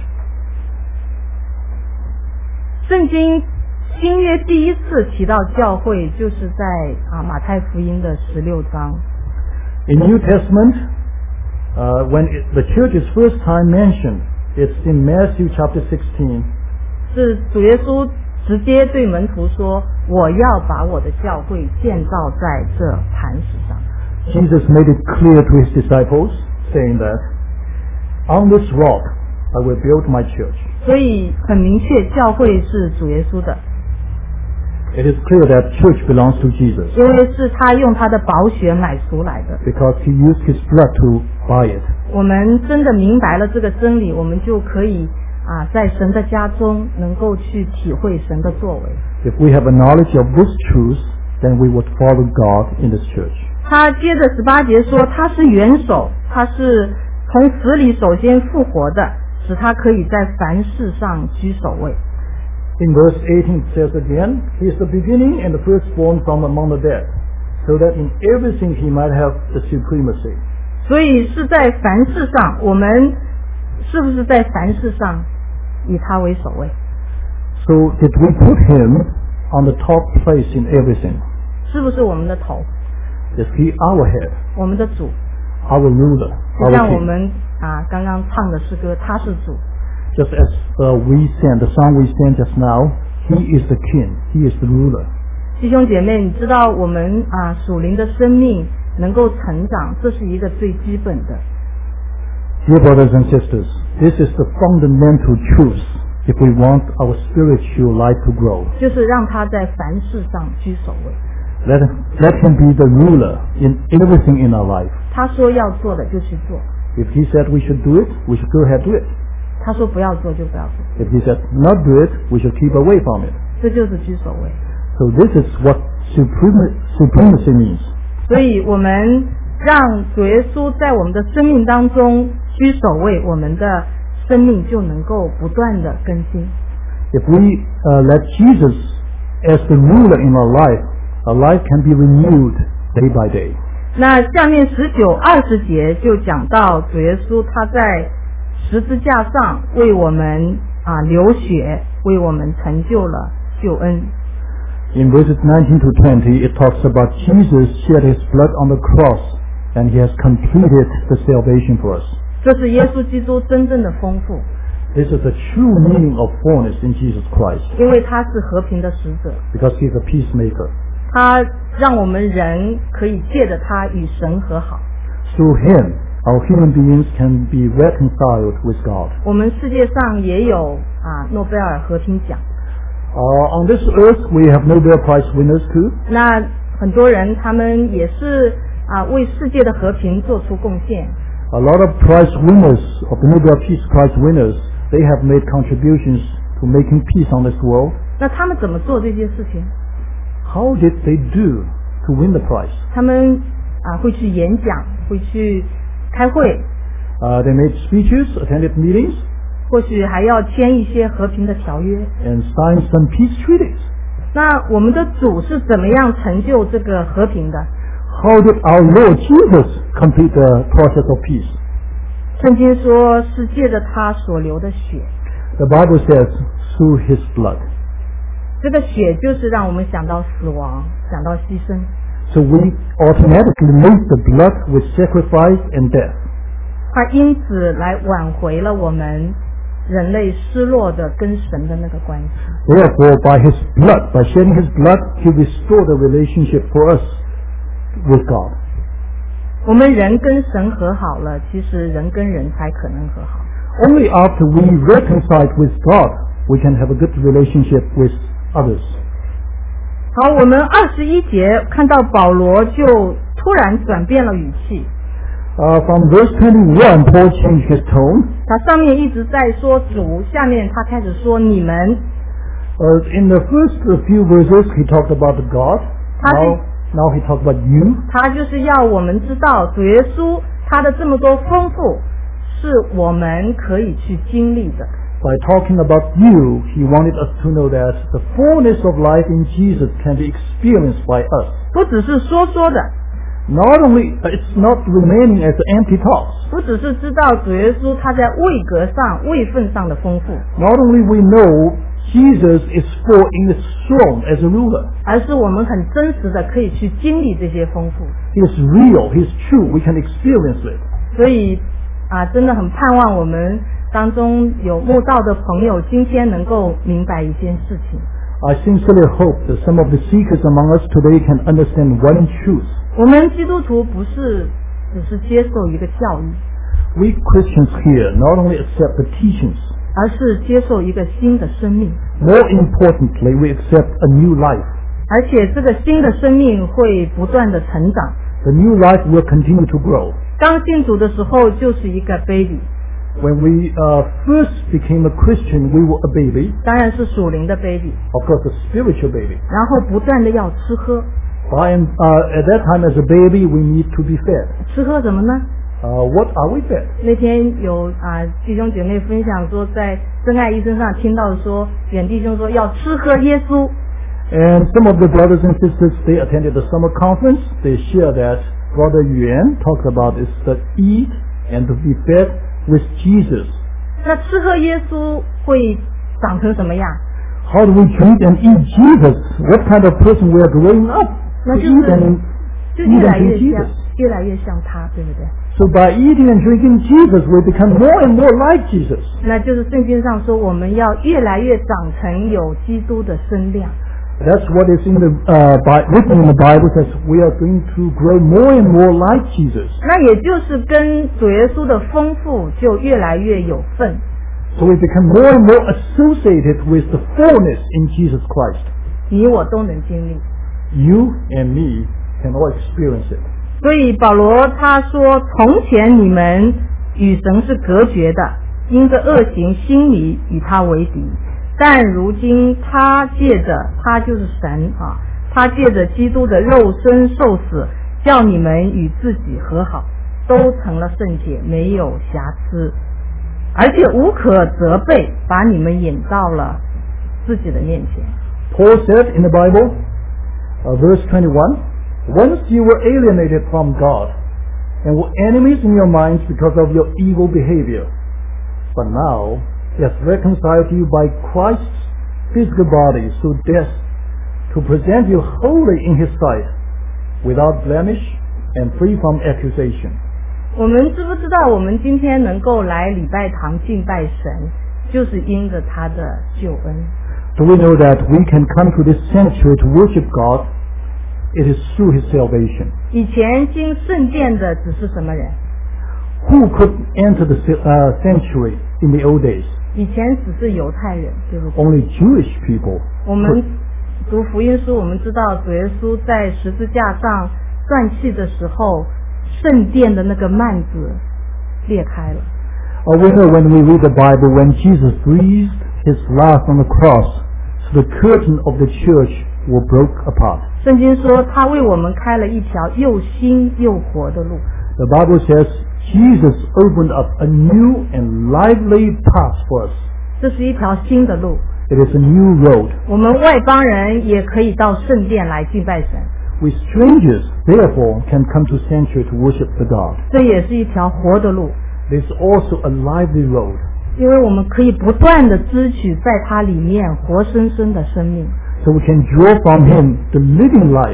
[SPEAKER 1] 圣经新约第一次提到教会，就是在马太福音的16章。
[SPEAKER 2] In New Testament, when the church is first time mentioned, it's in Matthew chapter 16.
[SPEAKER 1] 是主耶稣直接对门徒说：“我要把我的教会建造在这磐石上。”
[SPEAKER 2] Jesus made it clear to His disciples, saying that, On this rock I will build my church.
[SPEAKER 1] 所以很明确，教会是主耶稣的，
[SPEAKER 2] It is clear that church belongs to Jesus
[SPEAKER 1] 因为是他用他的宝血买赎来的。
[SPEAKER 2] because He used His blood to buy it.
[SPEAKER 1] 我们真的明白了这个真理，我们就可以在神的家中能够去体会神的作为。
[SPEAKER 2] If we have a knowledge of this truth, then we would follow God in this church.
[SPEAKER 1] 他接着18节说，他是元首，他是从死里首先复活的，使他可以在凡事上居首位。
[SPEAKER 2] In verse 18 it says again, He is the beginning and the firstborn from among the dead, so that in everything He might have the supremacy.
[SPEAKER 1] 所以是在凡事上，我们是不是在凡事上以他为首位？
[SPEAKER 2] So did we put Him on the top place in everything?
[SPEAKER 1] 是不是我们的头，
[SPEAKER 2] Is He our head,
[SPEAKER 1] 我们的主？
[SPEAKER 2] our ruler,
[SPEAKER 1] 就
[SPEAKER 2] our
[SPEAKER 1] 像我
[SPEAKER 2] king?
[SPEAKER 1] 们刚刚唱的诗歌，他是主。
[SPEAKER 2] Just as we sang, the song we sang just now, He is the king, He is the ruler.
[SPEAKER 1] 弟兄姐妹，你知道我们属灵的生命能够成长，这是一个最基本的。
[SPEAKER 2] Dear brothers and sisters, this is the fundamental truth if we want our spiritual life to grow.
[SPEAKER 1] 就是让他在凡事上居首位。
[SPEAKER 2] Let Him be the ruler in everything in our life.
[SPEAKER 1] 他说要做的就去做，
[SPEAKER 2] If He said we should do it, we should go ahead and do it.
[SPEAKER 1] 他说不要做就不要做，
[SPEAKER 2] If He said not do it, we should keep away from it.
[SPEAKER 1] 这就是居首位。
[SPEAKER 2] So this is what supremacy means.
[SPEAKER 1] 所以我们让主耶稣在我们的生命当中居首位，我们的生命就能够不断的更新。
[SPEAKER 2] If we let Jesus as the ruler in our life can be renewed day by day.
[SPEAKER 1] 那下面19、20节就讲到主耶稣他在十字架上为我们流血，为我们成就了救恩。
[SPEAKER 2] In verses 19 to 20, it talks about Jesus shed His blood on the cross and He has completed the salvation for us.
[SPEAKER 1] 这是耶稣基督真正的丰富，
[SPEAKER 2] This is the true meaning of fullness in Jesus Christ
[SPEAKER 1] 因为他是和平的使者，
[SPEAKER 2] because He is a peacemaker.
[SPEAKER 1] 他让我们人可以借着他与神和好。
[SPEAKER 2] Through Him, our human beings can be reconciled with God.
[SPEAKER 1] 我们世界上也有诺贝尔和平奖，
[SPEAKER 2] On this earth, we have Nobel Prize winners too.
[SPEAKER 1] 那很多人他们也是为世界的和平做出贡献。
[SPEAKER 2] A lot of prize winners, of the Nobel Peace Prize winners, they have made contributions to making peace on this world.
[SPEAKER 1] 那他们怎么做这些事情？
[SPEAKER 2] How did they do to win the prize?
[SPEAKER 1] 他们会去演讲，会去开会，
[SPEAKER 2] They made speeches, attended meetings,
[SPEAKER 1] 或许还要签一些和平的条约。
[SPEAKER 2] and signed some peace treaties.
[SPEAKER 1] 那我们的主是怎么样成就这个和平的？
[SPEAKER 2] How did our Lord Jesus complete the process of peace?
[SPEAKER 1] 圣经说是借着他所流的血，
[SPEAKER 2] The Bible says, through His blood.
[SPEAKER 1] 这个血就是让我们想到死亡，想到牺牲。
[SPEAKER 2] So we automatically link the blood with sacrifice and death.
[SPEAKER 1] 他因此来挽回了我们人类失落的跟神的那个关系。
[SPEAKER 2] Therefore, by His blood, by shedding His blood, He restored the relationship for us with God.
[SPEAKER 1] 我们人跟神和好了，其实人跟人才可能和好。
[SPEAKER 2] Only after we reconcile with God, we can have a good relationship with others.
[SPEAKER 1] 好，我们21节看到保罗就突然转变了语气。
[SPEAKER 2] From verse 21, Paul changed his tone.
[SPEAKER 1] 他上面一直在说主，下面他开始说你们。
[SPEAKER 2] In the first few verses, he talked about God. Now he talked about you.
[SPEAKER 1] 他就是要我们知道主耶稣他的这么多丰富是我们可以去经历的。
[SPEAKER 2] By talking about you, he wanted us to know that the fullness of life in Jesus can be experienced by us.
[SPEAKER 1] 不只是说的，
[SPEAKER 2] Not only, it's not remaining as empty talks.
[SPEAKER 1] 不只是知道主耶稣他在位格上、位分上的丰富，
[SPEAKER 2] Not only we know Jesus is full in his throne as a ruler.
[SPEAKER 1] 而是我们很真实的可以去经历这些丰富。
[SPEAKER 2] He is real, he is true, we can experience it.
[SPEAKER 1] 所以真的很盼望我们当中有慕道的朋友今天能够明白一件事情。
[SPEAKER 2] I sincerely hope that some of the seekers among us today can understand one truth.
[SPEAKER 1] 我们基督徒不是只是接受一个教育，
[SPEAKER 2] We Christians here not only accept the teachings,
[SPEAKER 1] 而是接受一个新的生命，
[SPEAKER 2] more importantly, we accept a new life.
[SPEAKER 1] 而且这个新的生命会不断的成长。
[SPEAKER 2] The new life will continue to grow.
[SPEAKER 1] 刚信主的时候就是一个 baby，
[SPEAKER 2] When we first became a Christian, we were a baby,
[SPEAKER 1] 当然是属灵的 baby，
[SPEAKER 2] of course a spiritual baby.
[SPEAKER 1] 然后不断的要吃喝，
[SPEAKER 2] At that time as a baby, we need to be fed.
[SPEAKER 1] 吃喝什么呢？
[SPEAKER 2] What are we fed?
[SPEAKER 1] 那天有弟兄姐妹分享说，在真爱医生上听到说，远弟兄说要吃喝耶稣。
[SPEAKER 2] And some of the brothers and sisters, they attended the summer conference. They share that Brother Yuan talked about is to eat and to be fed with Jesus.
[SPEAKER 1] 那吃喝耶稣会长成什么样？
[SPEAKER 2] How do we drink and eat Jesus? What kind of person we are growing up
[SPEAKER 1] 那
[SPEAKER 2] to
[SPEAKER 1] 就
[SPEAKER 2] eat
[SPEAKER 1] 是
[SPEAKER 2] and
[SPEAKER 1] 就
[SPEAKER 2] eat
[SPEAKER 1] 越
[SPEAKER 2] and
[SPEAKER 1] 来
[SPEAKER 2] drink
[SPEAKER 1] 越像
[SPEAKER 2] Jesus?
[SPEAKER 1] 越来越像他，对不对？
[SPEAKER 2] So by eating and drinking Jesus, we become more and more like Jesus.
[SPEAKER 1] 那就是圣经上说，我们要越来越长成有基督的身量。
[SPEAKER 2] That's what is in the written in the Bible, says we are going to grow more and more like Jesus.
[SPEAKER 1] 那也就是跟主耶稣的丰富就越来越有份。
[SPEAKER 2] So we become more and more associated with the fullness in Jesus Christ.
[SPEAKER 1] 你我都能经历。
[SPEAKER 2] You and me can all experience it.
[SPEAKER 1] 所以保罗他说，从前你们与神是隔绝的，因着恶行心里与他为敌，但如今他就是神他借着基督的肉身受死，叫你们与自己和好，都成了圣洁，没有瑕疵，而且无可责备，把你们引到了自己的面前。
[SPEAKER 2] Paul said in the Bible, verse 21, once you were alienated from God and were enemies in your minds because of your evil behavior, but now He has reconciled you by Christ's physical body through death to present you holy in His sight, without blemish and free from accusation.
[SPEAKER 1] 我们知不知道我们今天能够来礼拜堂敬拜神，就是因着他的救恩。
[SPEAKER 2] Do we know that we can come to this sanctuary to worship God? It is through His salvation.
[SPEAKER 1] 以前进圣殿的只是什么人？
[SPEAKER 2] Who could enter the sanctuary in the old days?
[SPEAKER 1] 以前只是犹太人，对不对？
[SPEAKER 2] Only Jewish people
[SPEAKER 1] 我们读福音书，我们知道主耶稣在十字架上断气的时候，圣殿的那个幔子裂开了。
[SPEAKER 2] We know when we read the Bible, when Jesus breathed His last on the cross, so the curtain of the church were broke apart.
[SPEAKER 1] 圣经说他为我们开了一条又新又活的路。
[SPEAKER 2] The Bible says Jesus opened up a new and lively path for us.
[SPEAKER 1] 这是一条新的路，
[SPEAKER 2] It is a new road.
[SPEAKER 1] 我们外邦人也可以到圣殿来敬拜神，
[SPEAKER 2] We strangers, therefore, can come to sanctuary to worship the God.
[SPEAKER 1] 这也是一条活的路，
[SPEAKER 2] It is also a lively road,
[SPEAKER 1] 因为我们可以不断的支取在它里面活生生的生命。
[SPEAKER 2] so we can draw from Him the living life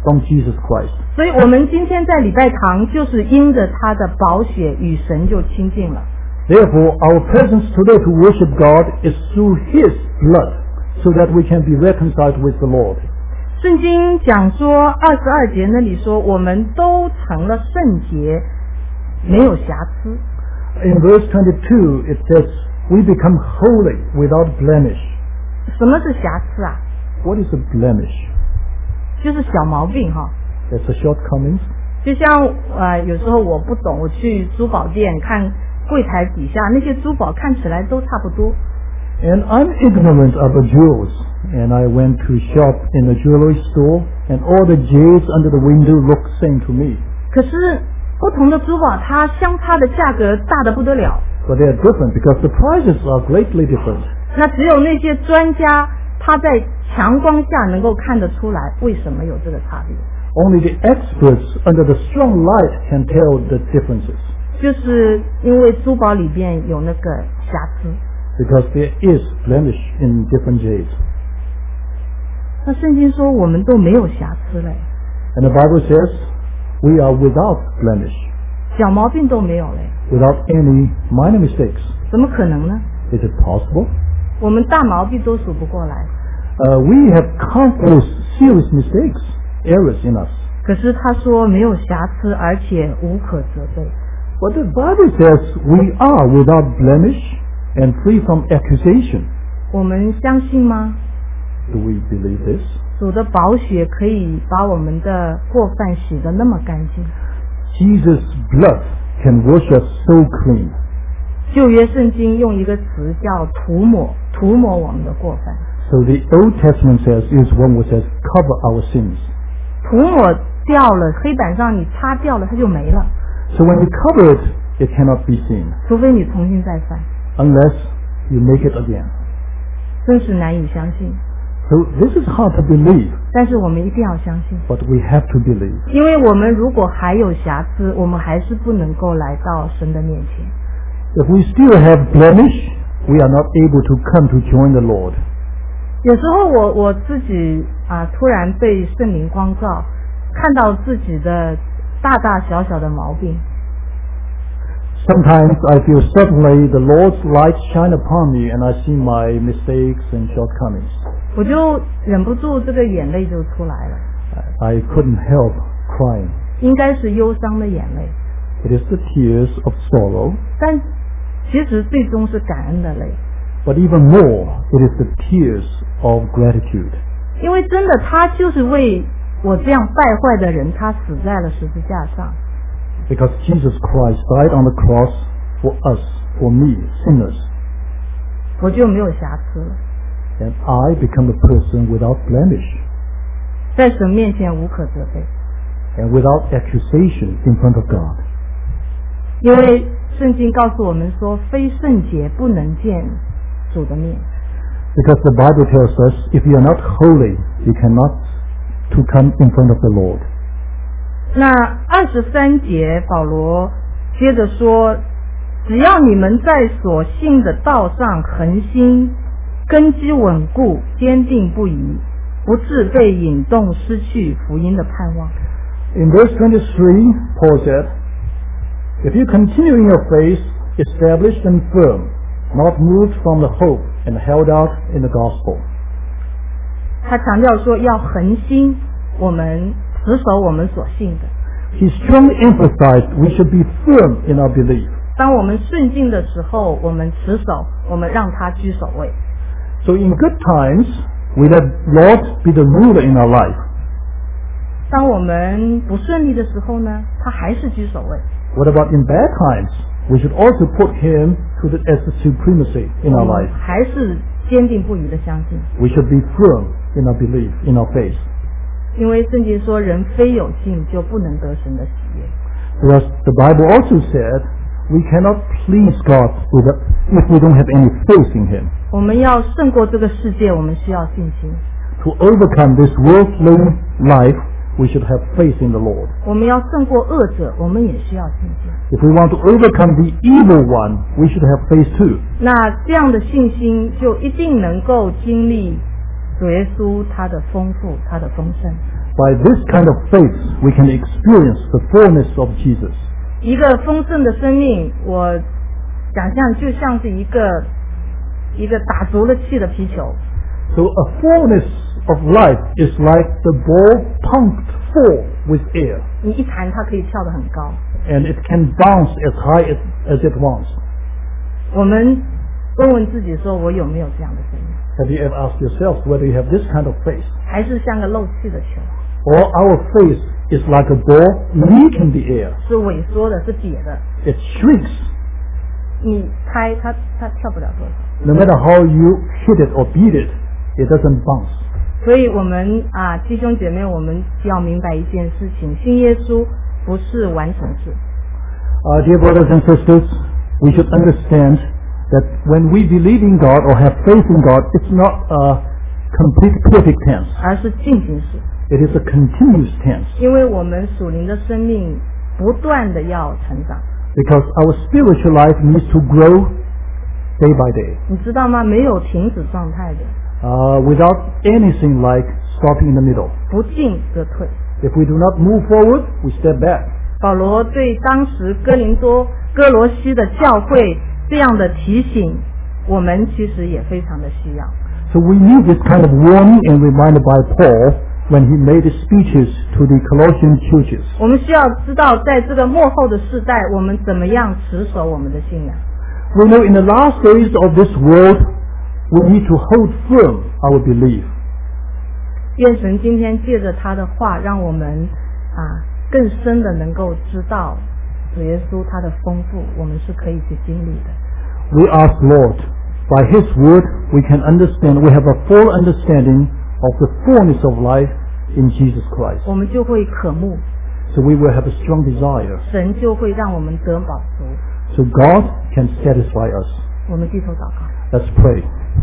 [SPEAKER 2] from Jesus Christ.
[SPEAKER 1] 所以我们今天在礼拜堂，就是因着他的宝血与神就亲近了。
[SPEAKER 2] Therefore, our presence today to worship God is through His blood, so that we can be reconciled with the Lord.
[SPEAKER 1] 圣经讲说22节那里说，我们都成了圣洁，没有瑕疵。
[SPEAKER 2] In verse 22, it says, we become holy without blemish.
[SPEAKER 1] 什么是瑕疵啊？
[SPEAKER 2] What is a blemish?
[SPEAKER 1] 就是小毛病哈。
[SPEAKER 2] That's a shortcomings.
[SPEAKER 1] 就像有时候我不懂，我去珠宝店看柜台底下那些珠宝看起来都差不多。
[SPEAKER 2] And I'm ignorant of the jewels. And I went to shop in a jewelry store, and all the jewels under the window look same to me.
[SPEAKER 1] 可是不同的珠宝，它相差的价格大得不得了。
[SPEAKER 2] But they are different because the prices are greatly different.
[SPEAKER 1] 那只有那些专家，他在强光下能够看得出来为什么有这个差别。
[SPEAKER 2] Only the experts under the strong light can tell the differences.
[SPEAKER 1] 就是因为珠宝里边有那个瑕疵。
[SPEAKER 2] Because there is blemish in different jades.
[SPEAKER 1] 那圣经说我们都没有瑕疵嘞。
[SPEAKER 2] And the Bible says we are without blemish.
[SPEAKER 1] 小毛病都没有嘞。
[SPEAKER 2] Without any minor mistakes.
[SPEAKER 1] 怎么可能呢？
[SPEAKER 2] Is it possible?
[SPEAKER 1] 我们大毛病都数不过来。
[SPEAKER 2] We have countless serious mistakes, errors in us.
[SPEAKER 1] 可是他说没有瑕疵，而且无可责备。
[SPEAKER 2] But the Bible says we are without blemish and free from accusation.
[SPEAKER 1] 我们相信吗？
[SPEAKER 2] Do we believe this?
[SPEAKER 1] 主的宝血可以把我们的过犯洗得那么干净。
[SPEAKER 2] Jesus' blood can wash us so clean.
[SPEAKER 1] 旧约圣经用一个词叫涂抹，涂抹我们的过犯。
[SPEAKER 2] So the Old Testament says is one which says cover our sins.
[SPEAKER 1] 涂抹掉了，黑板上你擦掉了，它就没了。
[SPEAKER 2] So when you cover it, it cannot be seen.
[SPEAKER 1] 除非你重新再犯。
[SPEAKER 2] Unless you make it again.
[SPEAKER 1] 真是难以相信。
[SPEAKER 2] So this is hard to believe.
[SPEAKER 1] 但是我们一定要相信。
[SPEAKER 2] But we have to believe.
[SPEAKER 1] 因为我们如果还有瑕疵，我们还是不能够来到神的面前。
[SPEAKER 2] If we still have blemish, we are not able to come to join the Lord.
[SPEAKER 1] 有时候我自己突然被圣灵光照，看到自己的大大小小的毛病。
[SPEAKER 2] Sometimes I feel suddenly the Lord's light shine upon me and I see my mistakes and shortcomings.
[SPEAKER 1] 我就忍不住这个眼泪就出来了。
[SPEAKER 2] I couldn't help crying.
[SPEAKER 1] 应该是忧伤的眼泪，
[SPEAKER 2] It is the tears of sorrow.
[SPEAKER 1] 但其实最终是感恩的泪。
[SPEAKER 2] But even more, it is the tears of gratitude.
[SPEAKER 1] 因为真的他就是为我这样败坏的人，他死在了十字架上。
[SPEAKER 2] Because Jesus Christ died on the cross for us, for me, sinners.
[SPEAKER 1] 我就没有瑕疵了，
[SPEAKER 2] And I become a person without blemish
[SPEAKER 1] 在神面前无可责备。
[SPEAKER 2] and without accusation in front of God.
[SPEAKER 1] 因为圣经告诉我们说，非圣洁不能见主的面。
[SPEAKER 2] Because the Bible tells us if you are not holy, you cannot to come in front of the Lord.
[SPEAKER 1] 那23节保罗接着说，只要你们在所信的道上恒心，根基稳固，坚定不移，不致被引动失去福音的盼望。
[SPEAKER 2] In verse 23, Paul said, if you continue in your faith, established and firm, not moved from the hope and held out in the gospel.
[SPEAKER 1] 他强调说要恒心，我们持守我们所信的。
[SPEAKER 2] He strongly emphasized we should be firm in our belief.
[SPEAKER 1] 当我们顺境的时候，我们持守，我们让他居首位。
[SPEAKER 2] So in good times, we let Lord be the ruler in our life.
[SPEAKER 1] 当我们不顺利的时候呢，他还是居首位。
[SPEAKER 2] What about in bad times? We should also put Him as the supremacy in our
[SPEAKER 1] 我们
[SPEAKER 2] life.
[SPEAKER 1] 还是坚定不移的相信，
[SPEAKER 2] We should be firm in our belief, in our faith.
[SPEAKER 1] 因为圣经说人非有信就不能得神的喜悦。
[SPEAKER 2] Because the Bible also said we cannot please God if we don't have any faith in Him.
[SPEAKER 1] 我们要胜过这个世界，我们需要信心。
[SPEAKER 2] To overcome this worldly life, we should have faith in the Lord.
[SPEAKER 1] 我们要胜过恶者，我们也需要信心。
[SPEAKER 2] If we want to overcome the evil one, we should have faith too.
[SPEAKER 1] 那这样的信心就一定能够经历主耶稣他的丰富，他的丰盛。
[SPEAKER 2] By this kind of faith, we can experience the fullness of Jesus.
[SPEAKER 1] 一个丰盛的生命，我想象就像是一个打足了气的皮球。
[SPEAKER 2] So a fullness of life is like the ball pumped full with air,
[SPEAKER 1] 你一弹，它可以跳得很高。
[SPEAKER 2] and it can bounce as high as it wants.
[SPEAKER 1] 我们问自己说，我有没有这样的生命？
[SPEAKER 2] Have you ever asked yourself whether you have this kind of faith?
[SPEAKER 1] 还是像个漏气的球？
[SPEAKER 2] Or our faith is like a ball leaking the air.
[SPEAKER 1] 是萎缩的，是瘪的。
[SPEAKER 2] It shrinks.
[SPEAKER 1] 你拍它跳不了多少。
[SPEAKER 2] No matter how you hit it or beat it, it doesn't bounce.
[SPEAKER 1] 所以我们弟兄姐妹，我们要明白一件事情：信耶稣不是完成式。
[SPEAKER 2] Dear brothers and sisters, we should understand that when we believe in God or have faith in God, it's not a complete perfect tense.
[SPEAKER 1] 而是进行式。
[SPEAKER 2] It is a continuous tense.
[SPEAKER 1] 因为我们属灵的生命不断的要成长。
[SPEAKER 2] Because our spiritual life needs to grow day by day.
[SPEAKER 1] 你知道吗？没有停止状态的，
[SPEAKER 2] Without anything like stopping in the middle.
[SPEAKER 1] 不进则退。
[SPEAKER 2] If we do not move forward, we step back.
[SPEAKER 1] 保罗对当时哥罗西的教会这样的提醒，我们其实也非常的需要。
[SPEAKER 2] So we need this kind of warning and reminder by Paul when he made his speeches to the Colossian churches.
[SPEAKER 1] 我们需要知道，在这个末后的世代，我们怎么样持守我们的信仰。
[SPEAKER 2] We know in the last days of this world, we need to hold firm our belief.
[SPEAKER 1] 愿神今天借着他的话，让我们更深的能够知道主耶稣他的丰富，我们是可以去经历的。
[SPEAKER 2] We ask Lord, by his word we can understand, we have a full understanding of the fullness of life in Jesus Christ.
[SPEAKER 1] 我们就会渴慕，
[SPEAKER 2] So we will have a strong desire.
[SPEAKER 1] 神就会让我们得饱足。
[SPEAKER 2] So God can satisfy us.
[SPEAKER 1] 我们低头祷告。
[SPEAKER 2] Let's pray.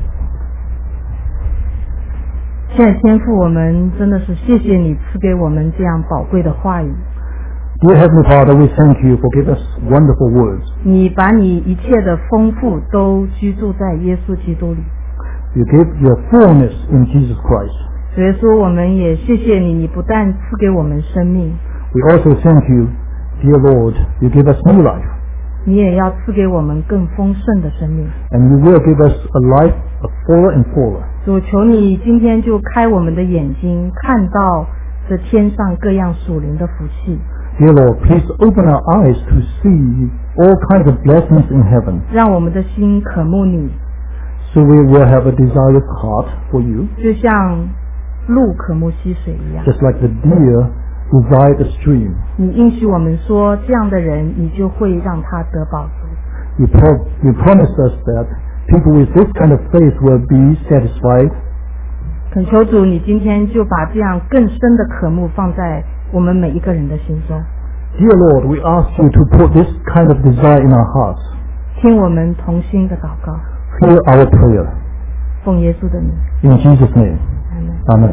[SPEAKER 1] 现在天父，我们真的是谢谢你赐给我们这样宝贵的话语。
[SPEAKER 2] Dear Heavenly Father, we thank you for giving us wonderful words.
[SPEAKER 1] 你把你一切的丰富都居住在耶稣基督里。
[SPEAKER 2] You give your fullness in Jesus Christ.
[SPEAKER 1] 主耶稣，我们也谢谢你，你不但赐给我们生命，
[SPEAKER 2] We also thank you, dear Lord, you give us new life.
[SPEAKER 1] 你也要赐给我们更丰盛的生命。
[SPEAKER 2] And you will give us a life of fuller and fuller.
[SPEAKER 1] 主，求你今天就开我们的眼睛，看到这天上各样属灵的福气。
[SPEAKER 2] Dear Lord, please open our eyes to see all kinds of blessings in heaven.
[SPEAKER 1] 让我们的心渴慕你，
[SPEAKER 2] So we will have a desirous heart for you,
[SPEAKER 1] 就像鹿渴慕溪水一样。
[SPEAKER 2] just like the deer desire the stream.
[SPEAKER 1] 你应许我们说，这样的人，你就会让他得饱足。
[SPEAKER 2] You promised us that people with this kind of faith will be satisfied.
[SPEAKER 1] 恳求主，你今天就把这样更深的渴慕放在我们每一个人的心中。
[SPEAKER 2] Dear Lord, we ask you to put this kind of desire in our hearts.
[SPEAKER 1] 听我们同心的祷告，
[SPEAKER 2] Hear our prayer.
[SPEAKER 1] 奉耶稣的名，
[SPEAKER 2] In Jesus' name.
[SPEAKER 1] 阿门。
[SPEAKER 2] Amen.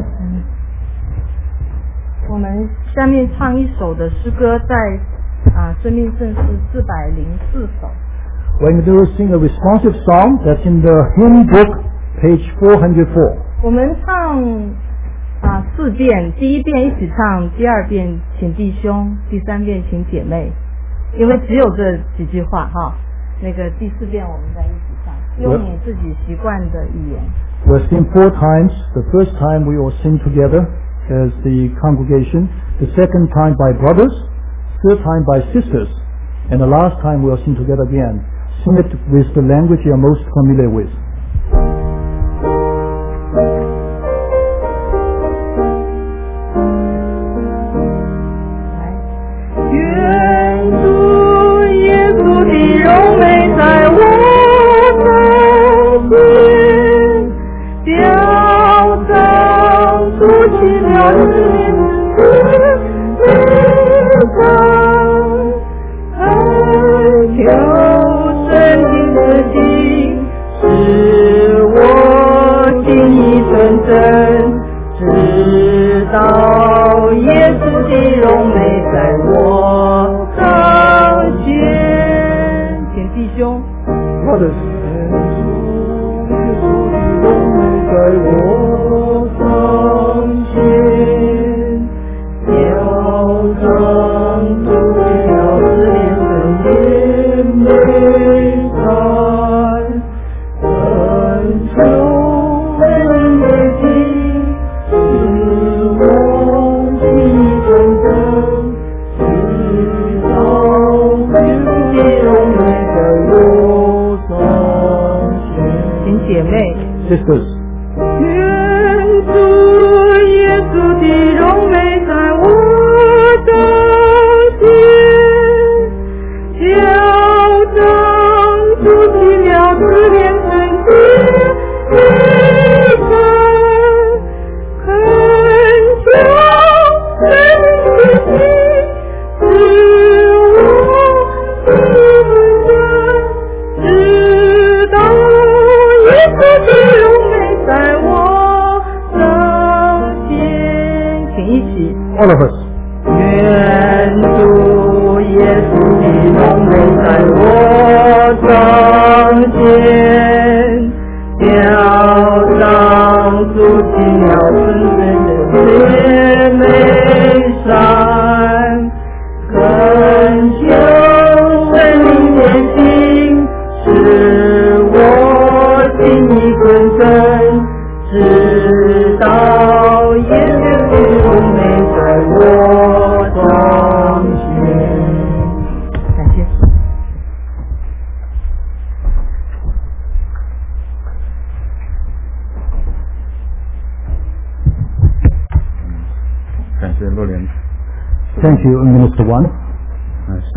[SPEAKER 1] 我们下面唱一首的诗歌，在生命圣诗404首。
[SPEAKER 2] We're going to sing a responsive song that's in the hymn book, page 404.
[SPEAKER 1] 我们唱4遍，第一遍一起唱，第二遍请弟兄，第三遍请姐妹，因为只有这几句话哈。那个第4遍我们再一起唱，用你自己习惯的语言。
[SPEAKER 2] We'll sing 4 times. The first time we will sing together as the congregation. The second time by brothers. Third time by sisters. And the last time we'll sing together again. Sing it with the language you're most familiar with.
[SPEAKER 1] 愿主耶稣的荣美在我中间，表彰出奇妙的名字上，求神的心使我心意纯正，直到耶稣的荣美在我当前。请弟兄，
[SPEAKER 2] Brothers,
[SPEAKER 1] 在我当前， 一起。
[SPEAKER 2] All of us.
[SPEAKER 1] 愿主耶稣的荣美在我窗前，飘荡出奇妙纯粹的甜美山，恳求为你的心，使我心意更深，直到耶稣的荣美在我窗前。感谢主。
[SPEAKER 3] 感谢洛莲。
[SPEAKER 2] Thank you, Minister One.